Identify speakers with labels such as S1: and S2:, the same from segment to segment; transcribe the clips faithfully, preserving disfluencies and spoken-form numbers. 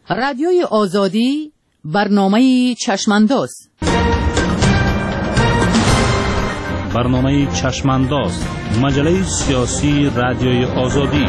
S1: رادیوی آزادی برنامه چشمانداز
S2: برنامه چشمانداز مجله سیاسی رادیوی آزادی.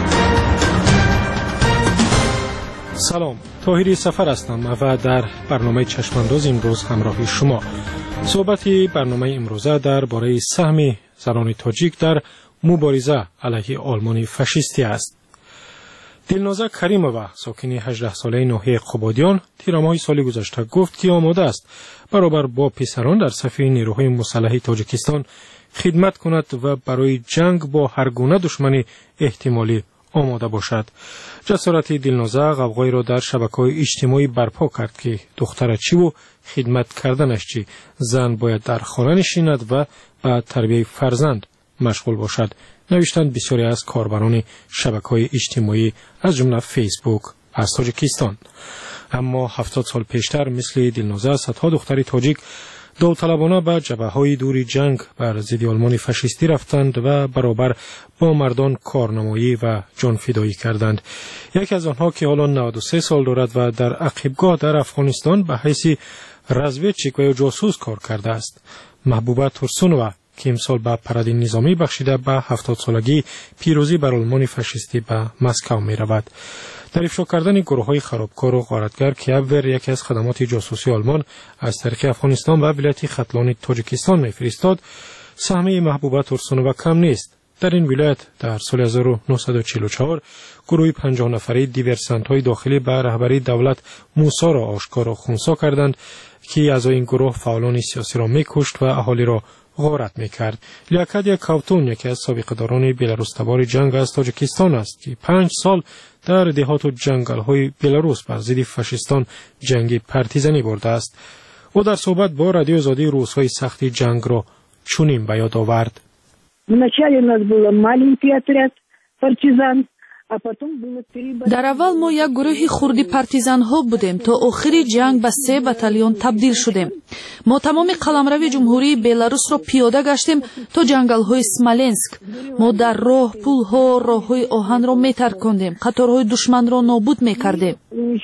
S3: سلام، طاهری سفر هستم و در برنامه چشمانداز امروز همراه شما. صحبتی برنامه امروزه در باره سهم زنان تاجیک در مبارزه علیه آلمان فاشیستی است. دلنازه کریمووا، ساکن هجده ساله ناحیه قبادیان، تیرماه سال گذشته گفت که آماده است برابر با پسران در صف نیروهای مسلح تاجیکستان خدمت کند و برای جنگ با هر گونه دشمن احتمالی آماده باشد. جسارت دلنازه غوغایی را در شبکه‌های اجتماعی برپا کرد که دختر چی و خدمت کردنش چی، زن باید در خانه نشیند و به تربیت فرزند مشغول باشد، نوشتند بسیاری از کاربران شبکه‌های اجتماعی از جمله فیسبوک از تاجیکستان. اما هفتاد سال پیشتر مثل دلنازه صدها دختر تاجیک داوطلبانه به جبهه‌های دور جنگ بر ضد آلمان فاشیستی رفتند و برابر با مردان کارنمایی و جان فدایی کردند. یکی از آنها که حالا نود و سه سال دارد و در عقبگاه در افغانستان به حیث رزویدچیک و جاسوس کار کرده است، محبوبه تورسونووا، که امسال به پرده نظامی بخشیده به هفتاد سالگی پیروزی بر آلمان فاشیستی به مسکو می رود. در افشا کردن گروه های خرابکار و غارتگر که ابور یکی از خدمات جاسوسی آلمان از طریق افغانستان و ولایت ختلان تاجیکستان می فرستاد، سهم محبوبه تورسونووا کم نیست. در این ولایت در سال هزار و نهصد و چهل و چهار گروه پنجاه نفری دیورسانت های داخلی به رهبری دولت موسی را آشکار و خونسا کردند که اعضای این گروه فعالان سیاسی را می کشت و اهالی را غارت میکرد. لیاکادیا کاوتون یکی از سابقه‌داران بلاروس تبار جنگ از تاجیکستان است که پنج سال در دهات و جنگل‌های بلاروس بر ضد فاشیستان جنگی پرتیزنی برده است. او در صحبت با رادیو آزادی روزهای سختی جنگ را چنین به یاد آورد:
S4: در اول ما یک گروه خردی پارتیزان ها بودیم تا آخری جنگ به سه بتالیون تبدیل شدیم. ما تمام قلمرو جمهوری بلاروس را پیاده گشتیم تا جنگل های اسمالنسک. ما در راه پول ها راه های آهن را می ترکاندیم، قطارهای دشمن را نابود می کردیم.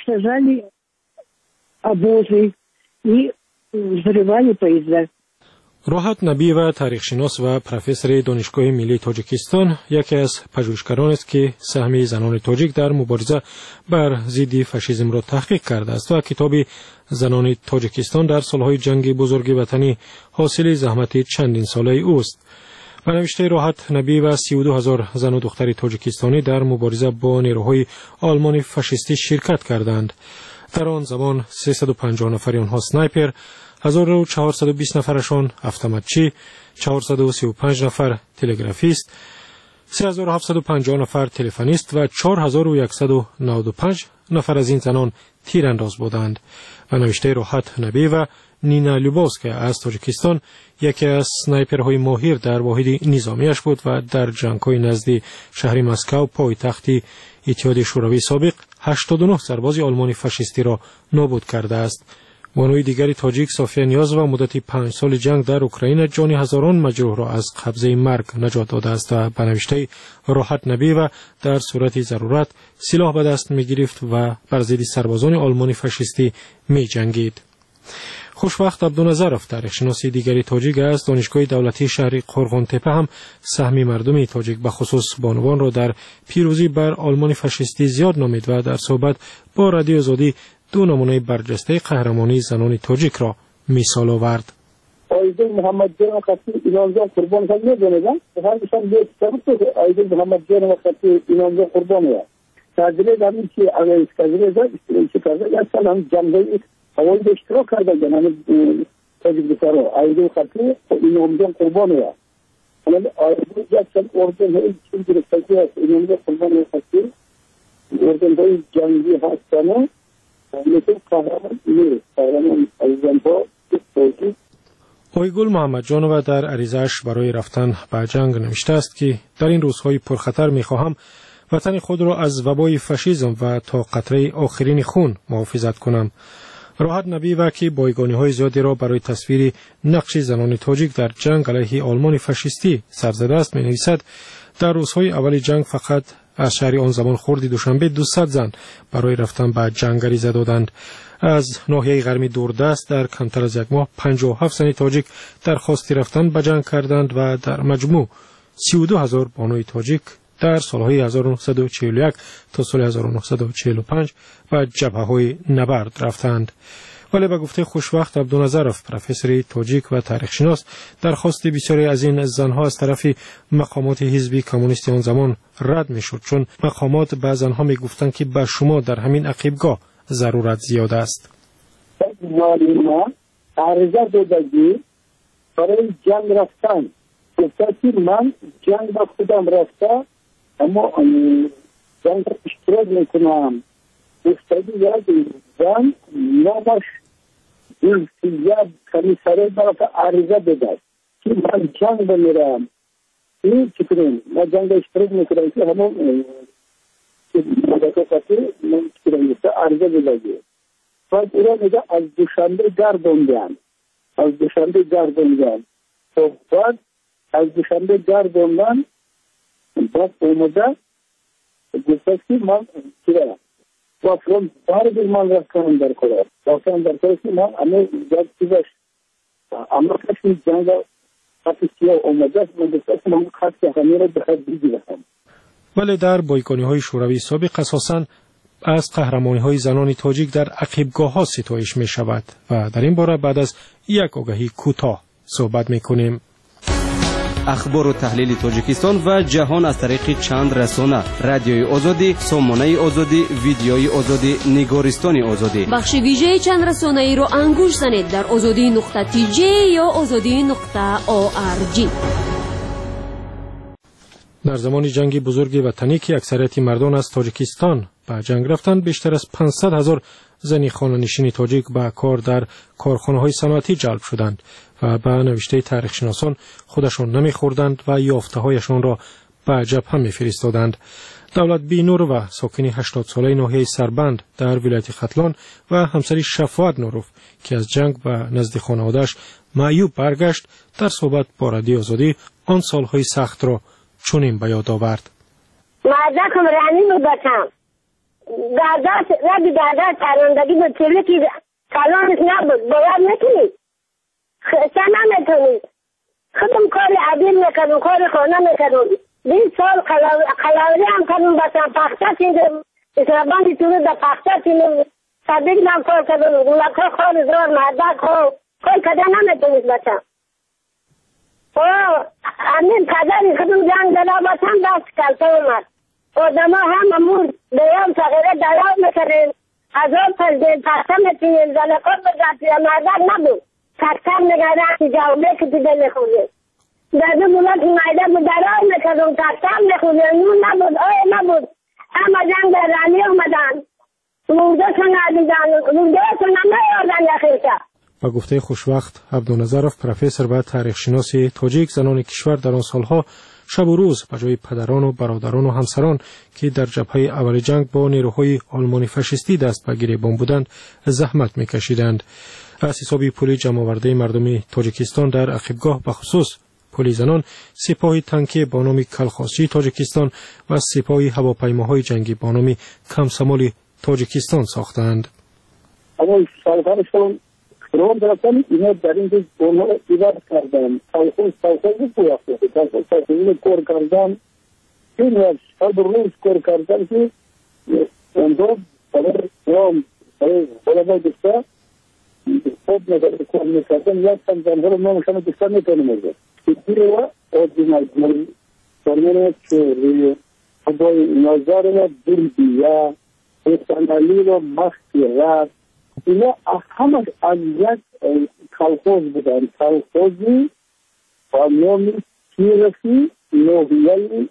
S3: راحت نبیوا، تاریخشناس و پروفسور دانشگاه ملی تاجیکستان، یکی از پژوهشگران است که سهم زنان تاجیک در مبارزه بر ضد فاشیسم را تحقیق کرده است و کتاب زنان تاجیکستان در سالهای جنگ بزرگ وطنی حاصل زحمت چندین ساله اوست. به نوشته راحت نبیوا، سی و دو هزار زن و دختر تاجیکستانی در مبارزه با نیروهای آلمان فاشیستی شرکت کردند. در آن زمان سیصد و پنجاه نفر آنها سنایپر، هزار و چهارصد و بیست نفرشان автоматچی، چهارصد و سی و پنج نفر تلگرافیست، سه هزار و هفتصد و پنجاه نفر تلفنیست و چهار هزار و صد و نود و پنج نفر از این زنان تیرانداز بودند. و نوشته راحت نبیوا، نینا لوبوسکا از تاجیکستان یکی از سنایپرهای ماهر در واحد نظامیش بود و در جنگ‌های نزد شهر مسکو پایتخت اتحاد شوروی سابق هشتاد و نه سرباز آلمانی فاشیستی را نابود کرده است. بانوی دیگری تاجیک، صافیه نیاز، و مدت پنج سال جنگ در اوکراین جان هزاران مجروح را از قبضه مرگ نجات داده است و به نوشته راحت نبیوا در صورت ضرورت سلاح به دست می گرفت و بر ضد سربازان آلمانی فاشیستی می جنگید. خوشبخت عبدالنظرов، تاریخشناس دیگری تاجیک از دانشگاه دولتی شهر قرغانتپه، هم سهم مردم تاجیک به خصوص بانوان را در پیروزی بر آلمان فاشیستی زیاد نامید و در صحبت با رادیو آزادی دو نمونه برجسته قهرمانی زنان تاجیک را مثال آورد.
S5: آیدل محمد جان خطی امام جان قربان کرد میدونید، همشان به طرف آیدل محمد جان خطی امام جان قربان است. تاجیک زمین که اگر اسکازی زد استفاده کرده یا سلام جنگی اول اشتراک کرده جناب تاجیک بسیار آیدل خطی امام جان قربان است. ولی آیدل جان اردن هیچ چیزی رسیدگی است. امام جان قربان است. اردن های جنگی هستند.
S3: آیگل محمد جانووا در عریضه‌اش برای رفتن به جنگ نوشته است که در این روزهای پرخطر می‌خواهم وطن خود را از وبای فاشیسم و تا قطره آخرین خون محافظت کنم. راحت نبیوا که بایگانی‌های زیادی را برای تصویر نقش زنان تاجیک در جنگ علیه آلمان فاشیستی سر زده است، می‌نویسد در روزهای اول جنگ فقط از شهر آن زمان خردی دوشنبه دویست زن برای رفتن به جنگ غریزه دادند. از ناحیه غربی دوردست در کمتر از یک ماه پنجاه و هفت زن تاجیک درخواست رفتن به جنگ کردند و در مجموع سی و دو هزار بانوی تاجیک در سالهای هزار و نهصد و چهل و یک تا سال هزار و نهصد و چهل و پنج و جبهه‌های نبرد رفتند. ولی به گفته خوشوقت عبدالنظرов پروفسور تاجیک و تاریخشناس، درخواست بسیاری از این زنها از طرف مقامات حزب کمونیست آن زمان رد میشد، چون مقامات به زنها میگفتند که به شما در همین عقیبگاه ضرورت زیاد است.
S5: ما عرضه دادگی برای جنگ رفتن گفته من جنگ با خودم رفته اما جنگ اشتراک میکنم. گفته یاد زن نامش اینسیاب کمیساره برای عرضه داده که من جنگ بمیرم. این چی کنیم؟ ما جنگ اشتراک میکنم که همون مدکاتی من چی کنیم؟ عرضه داده. بعد او میگه از دوشنبه گردوندن. از دوشنبه گردوندن. خب بعد از دوشنبه گردوندن بعد اومده گفته که من چیرم. و فرم بار bir man rastlanım der koyar. Rastlanım der koyar ki man ama jab çizaş ama kaçın janga kapisiya olmayacak. Ben de sen man khas yakamira bixad bilgiram.
S3: ولی در بایگانی‌های شوروی سابق اساساً از قهرمانی‌های زنان تاجیک در عقیبگاه‌ها ستایش می‌شود و در این باره بعد از یک آگهی کوتاه صحبت می‌کنیم.
S6: اخبار و تحلیل تاجیکستان و جهان از طریق چند رسانه: رادیوی آزادی، سامانه آزادی، ویدیوی آزادی، نگارستان آزادی.
S7: بخش ویژه چند رسانه ای رو انگوش زنید در آزادی نقطه تی جی یا آزادی نقطه او آر جی.
S3: در زمان جنگ بزرگ وطنی که اکثریت مردان از تاجیکستان به جنگ رفتند، بیشتر از پانصد هزار زن خانه‌نشین تاجیک به کار در کارخانه‌های صنعتی جلب شدند و به نوشته تاریخشناسان خودشان نمی‌خوردند و یافته‌هایشان را به جبهه می‌فرستادند. دولت بینور و ساکن هشتاد ساله ناحیه سربند در ولایت ختلان و همسری شفاعت نوروف که از جنگ به نزد خانواده‌اش معیوب برگشت، در صحبت با رادیو آزادی آن سالهای سخت را چنین به یاد آورد.
S8: مردکم رنی بودم. گردات ربی گردات پروندگی به طوری که کلانش نبود. باید نکنید. خسته نمیتونید. خودم کار عدیم میکنم. کار خانه میکنم. بیست سال قلاوری هم کنم. بسن پخته چیزم. اسرابانی طوری در پخته چیزم. صدیق نم کار کردم. گلکا خور زور مردک خور. کار کده نمیتونید بچم. اوه امین کدری خودم جنگ دلا بسن دست کلتا اومد. آدم ها هم امون بیام صغیره دلاو میکنیم. از آن پرده پخته میتونیم. زلکات بزرگی مردک نبود. پخته نگرده که جاوله که دیده میخونیم. در دو بولت مایده بود دلاو میکنم. پخته میخونیم. نون نبود. آه نبود. اما جنگ در رانی آمدن. مورده سن عدیدن. مورده سن نمیاردن یخیشه.
S3: با گفته خوشوقت عبدالنظرов پروفسور و تاریخشناس تاجیک، زنان کشور در آن سالها شب و روز به جای پدران و برادران و همسران که در جبهه اول جنگ با نیروهای آلمانی فاشیستی دست به گریبان بودند زحمت میکشیدند. از حساب پول جمع‌آورده مردم تاجیکستان در عقیبگاه به خصوص پل زنان، سپاه تانکی با نام کلخاسی تاجیکستان و سپاه هواپیماهای جنگی با نام کمسمال تاجیکستان ساختند.
S5: اما سالهاشون روم درستانی اینا در این جز اونها ایوار کردن. سالخوز سالخوز بویافته. سالخوز سالخوز کور کردن. این وقت شب روز کور کردن که اونجا برای روم برای بلابای دسته خود نگاه کور میکردن. یک سم زنها رو نامشان دسته میتونه میگه. این رو اوردینال کنیم. فرمانه چوری. خدای نظر رو دلبیه. استانالی رو مختی رد. اینا همه از یک کلخوز بودن. کلخوزی با نام تیرفی نوحیه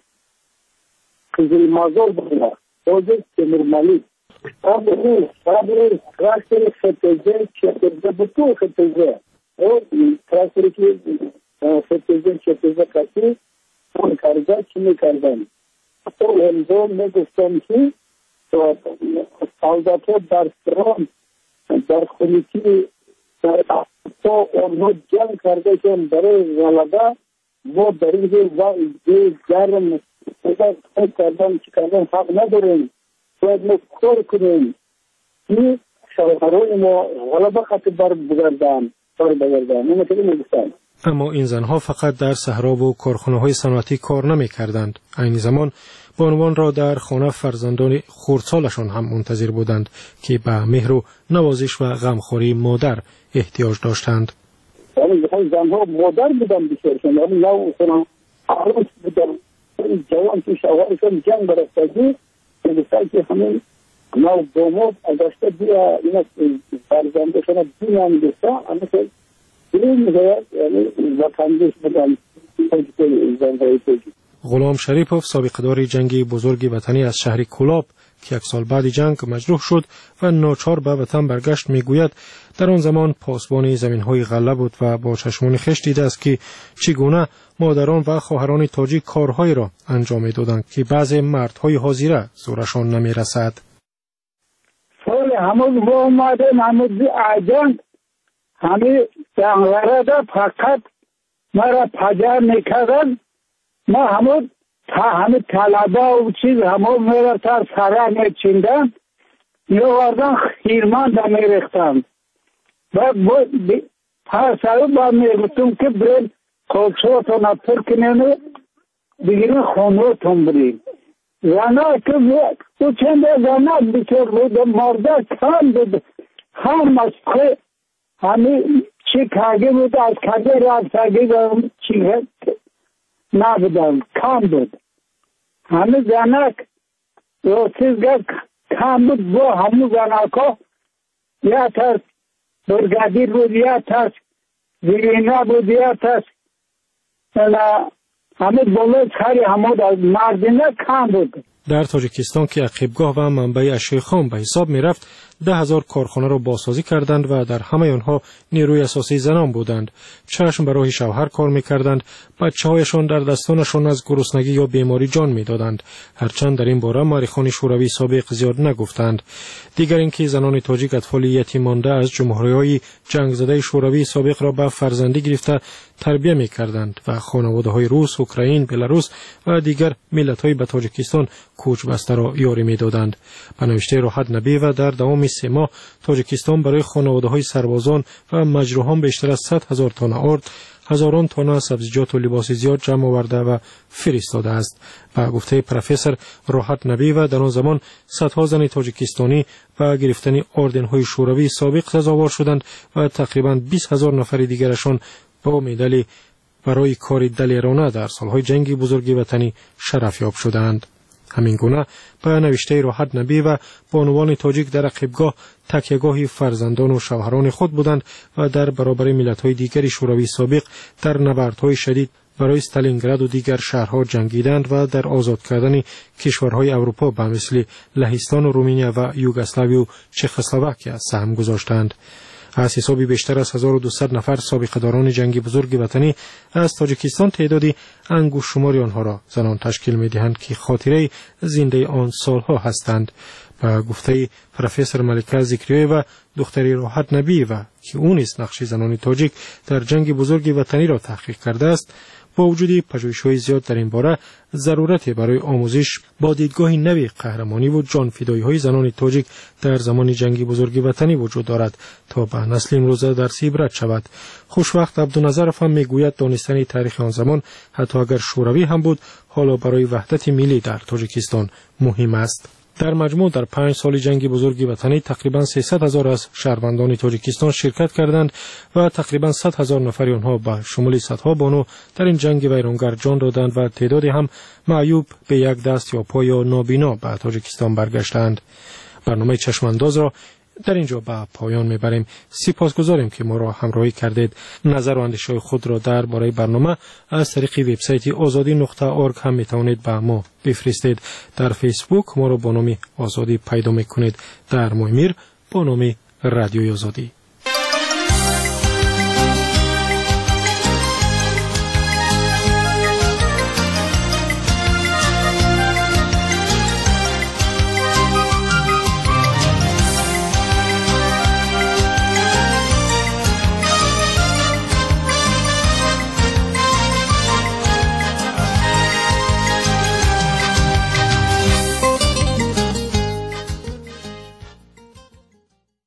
S5: قزل مازار بودن. خوزه تمرمالی. اب روز اب روز تراکتر فتزه چتزه بطور فتزه. تراکتری که فتزه چتزه کسی اون کرده چی میکردن. تو همزون میگفتم که سالداتو در سران در خونیتی در تو آنها جنگ کرده که برای غلبه و در این گرم اگر خود کردن چی کردن حق نداریم، باید ما کار کنیم که شوهران ما غلبه خط بر بگردن بر بگردن اون که میگفتن.
S3: اما این زنها فقط در صحرا و کارخانه‌های صنعتی کار نمی‌کردند. عین زمان بانوان را در خانه فرزندان خردسالشان هم منتظر بودند که به مهر و نوازش و غمخوری مادر احتیاج داشتند.
S5: یعنی زنها مادر بودن بیشترشون، یعنی نو خونه عروس بودن، جوان که شوهرشون جنگ برفتگی میگفتن که همین نو داماد اگرشته بیا اینا فرزندشون دنیا میگفتن، اما که دلیل میگوید یعنی وطندش بودن زنهای توجی.
S3: غلام شریپوف سابقه‌دار جنگ بزرگ وطنی از شهر کولاب که یک سال بعد جنگ مجروح شد و ناچار به وطن برگشت میگوید در آن زمان پاسبان زمین‌های غله بود و با چشمان خویش دیده است که چگونه مادران و خواهران تاجیک کارهایی را انجام می‌دادند که بعضی مردهای حاضره زورشان نمی‌رسد.
S5: سال همون با اومدن همون آجان همه جنگلده فقط مرا پجر میکردن، ما همون تا همه طلبه و چیز همون میره تا سره میچیندن میوردن خیرمان دا میرختن و تا سره با میگفتم که برین کلشوتون پر کنین بگیرین خونوتون برین. زنها که او چنده زنها بسیار بود مرده کم بود، هم از که همه چی کاغی بود از کاغی را از کاغی دارم چی نبودم کم بود. همه زنک روسیزگر کم بود با همه زنکا یا تاس برگادیر بود یا تاس زیرینا بود یا تاس همه بلوچ خری همه مردینه کم بود.
S3: در تاجیکستان که عقیبگاه و منبع اشیاء خام به حساب می رفت، ده هزار کارخانه را بازسازی کردند و در همه آنها نیروی اساسی زنان بودند. چشم به راه شوهر کار می کردند، بچه هایشان در دستانشان از گرسنگی یا بیماری جان می دادند. هرچند در این باره مورخان شوروی سابق زیاد نگفتند. دیگر اینکه زنان تاجیک اطفال یتیم مانده از جمهوری‌های جنگ زده شوروی سابق را به فرزندی گرفته تربیت می کردند و خانواده‌های روس، اوکراین، بلاروس و دیگر ملت‌های به تاجیکستان کوچ بسته را یاری می دادند. به نوشته راحت نبی و در دوام سه ماه تاجیکستان برای خانواده‌های سربازان و مجروحان بیشتر از صد هزار تن آرد، هزاران تن سبزیجات و لباس زیاد جمع آورده و فرستاده است. به گفته پروفسور راحت نبی و در آن زمان صدها زن تاجیکستانی و گرفتن اردن‌های شوروی سابق سزاوار شدند و تقریباً بیست هزار نفر دیگرشان با مدال برای کار دلیرانه در سالهای جنگ بزرگ وطنی شرفیاب شدند. همین گونه به نوشته راحت نبی و بانوان تاجیک در عقیبگاه تکیهگاه فرزندان و شوهران خود بودند و در برابر ملت‌های دیگر شوروی سابق در نبردهای شدید برای استالینگراد و دیگر شهرها جنگیدند و در آزاد کردن کشورهای اروپا به مثل لهستان و رومانیا و یوگسلاوی و چخسلواکیا سهم گذاشتند. از حسابی بیشتر از هزار و دویست نفر سابقه‌داران جنگ بزرگ وطنی از تاجیکستان تعدادی انگوش شماری آنها را زنان تشکیل می‌دهند که خاطره زنده آن سالها هستند. با گفته پروفسور ملکه ذکریه و دختری راحت نبی و که اون است نقش زنان تاجیک در جنگ بزرگ وطنی را تحقیق کرده است، با وجود پژوهش‌های زیاد در این باره ضرورت برای آموزش با دیدگاه نوی قهرمانی و جانفدایی‌های زنان تاجیک در زمان جنگ بزرگ وطنی وجود دارد تا به نسل امروزه درس عبرت شود. خوشوقت عبدالنظرف هم میگوید دانستن تاریخ آن زمان حتی اگر شوروی هم بود حالا برای وحدت ملی در تاجیکستان مهم است. در مجموع در پنج سال جنگ بزرگ وطنی تقریباً سیصد هزار از شهروندان تاجیکستان شرکت کردند و تقریباً صد هزار نفر آنها به شمول صدها بانو در این جنگ ویرانگر جان دادند و تعدادی هم معیوب به یک دست یا پا یا نابینا به تاجیکستان برگشتند. برنامه چشمانداز را در اینجا به پایان میبریم. سپاسگزاریم که ما را همراهی کردید. نظر و اندیشه خود را درباره برنامه از طریق وبسایت آزادی نقطه اورگ هم میتوانید به ما بفرستید. در فیسبوک ما را با نام آزادی پیدا میکنید. در مویمیر با نام رادیوی آزادی.